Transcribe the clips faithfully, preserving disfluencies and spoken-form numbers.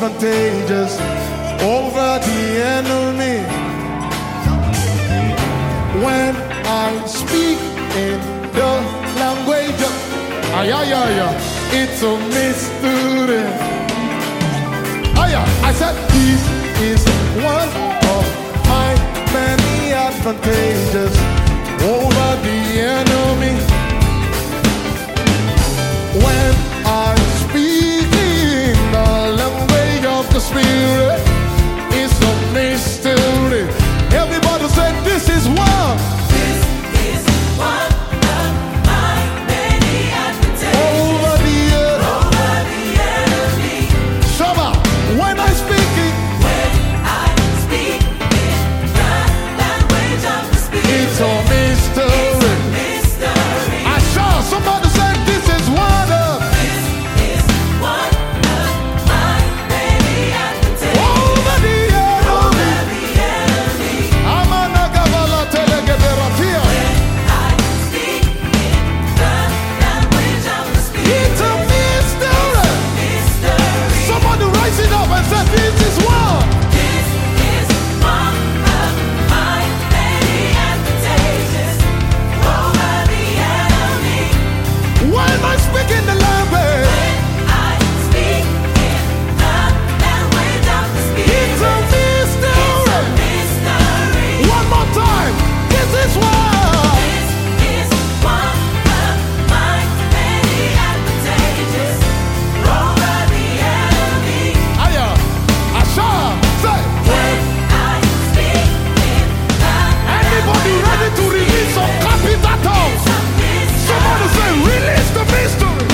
advantageous over the enemy. When I speak in the language of ay, ay, ay, ay, it's a mystery. Ay, ay, I said this is one of my many advantages over the enemy. When I speak in the language of the Spirit, it's a mystery. Everybody said this is one. This is one of my many advantages Over the earth. over the enemy. Shaba, when I speak it, When I speak in the language of the Spirit, it's a it's mystery. a mystery. I saw somebody say this is one of This is one of my many advantages over the enemy. over the enemy. Amanagavala telegederatia. When I speak in the language of the Spirit, It's a mystery. mystery. Somebody rise it up and say this is one. This is one of my many advantages over the enemy. When I speak in the language, When I speak in the language of the Spirit, it's a it's mystery. a mystery. One more time. This is one. This is one of my many advantages over the enemy. Aya, Asha, say. When I speak in the Anybody ready to release some capital tongues? Somebody say, release the mystery.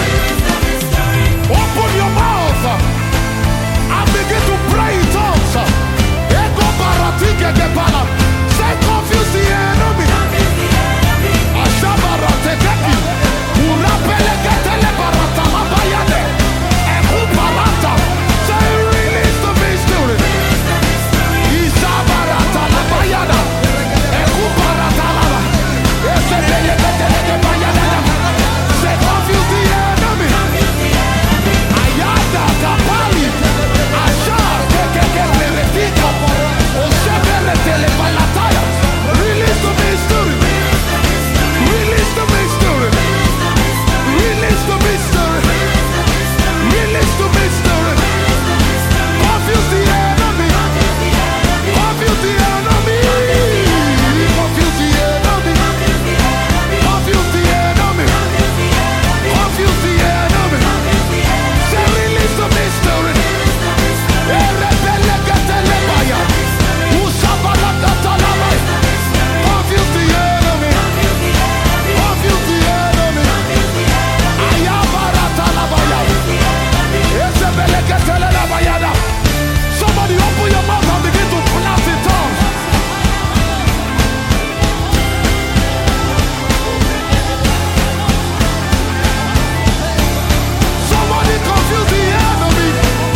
Open your mouth and begin to pray in tongues. Ego baratike de bala. Say, confuse the enemy. Asha baratekeki. Urapele ketele barata mabayade. Eku barata. Say, release the mystery. Isha barata la bayada. Eku barata lava. Ese bele ketele de bayada. Say, confuse the enemy. Ayada kapali. Asha kekeke peretika. Osebele tele balataya. Release the mystery. Release the mystery. Release the mystery. Release the mystery. Confuse the enemy. Confuse the enemy. Confuse the enemy. Confuse the enemy. Confuse the enemy. Say release the mystery. Erebele ketele baya. Usabala katalaba. Confuse the enemy. Confuse the enemy. Ayabara talabaya. Esebele ketele labayada. Somebody open your mouth and begin to pronounce in tongues. Somebody confuse the enemy.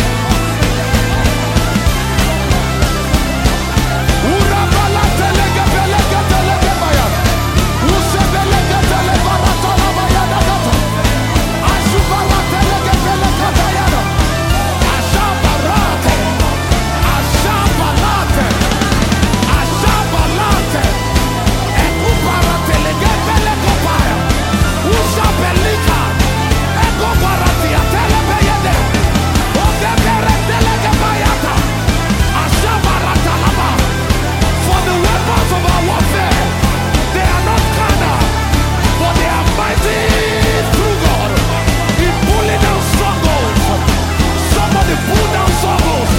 Urabala telege belege telege baya. Usebelege tele barata labayada gata. Ashubara telege belege bayada. Ashabarate. Ashabalate. Ashabalate. Ekubara telege belege baya. Usabelika. Ekobarati atelebe yede. Ogebere telege bayata. Ashabarata laba. For the weapons of our warfare, they are not carnal, but they are mighty through God in pulling down strongholds. Somebody pull down strongholds.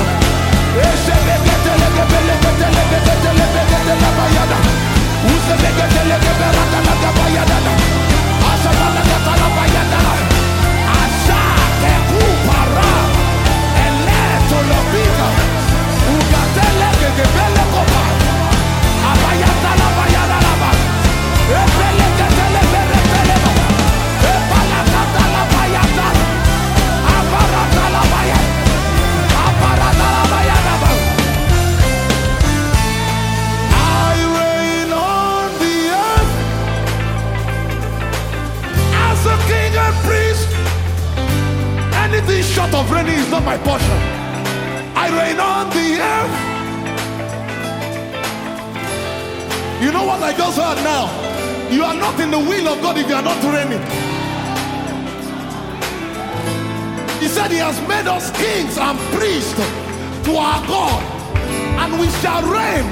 Esebeketelegebelegetelegebelegetelebegetelebayada. Usebeketelegeberatalagabayada. Ashabalagatalabaya. Ashakekupara. Eletolobika. Ugatelegekebelekopa. Abayatalabayadalaba. Epelegetelebereteleba. Epalakatalabayada. Abaratalabaya. Abaratalabaya. I reign on the earth as a king and priest. Anything short of reigning is not my portion. I reign on the earth. You know what I just heard now? You are not in the will of God if you are not reigning. He said he has made us kings and priests to our God, and we shall reign.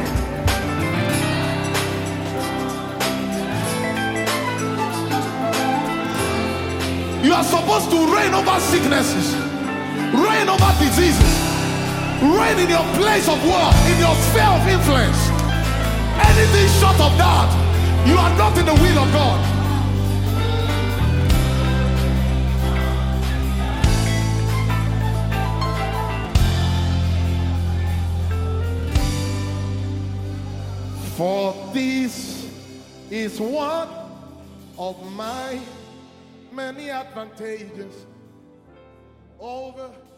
You are supposed to reign over sicknesses, reign over diseases, reign in your place of work, in your sphere of influence. Anything short of that, you are not in the will of God. For this is one of my many advantages over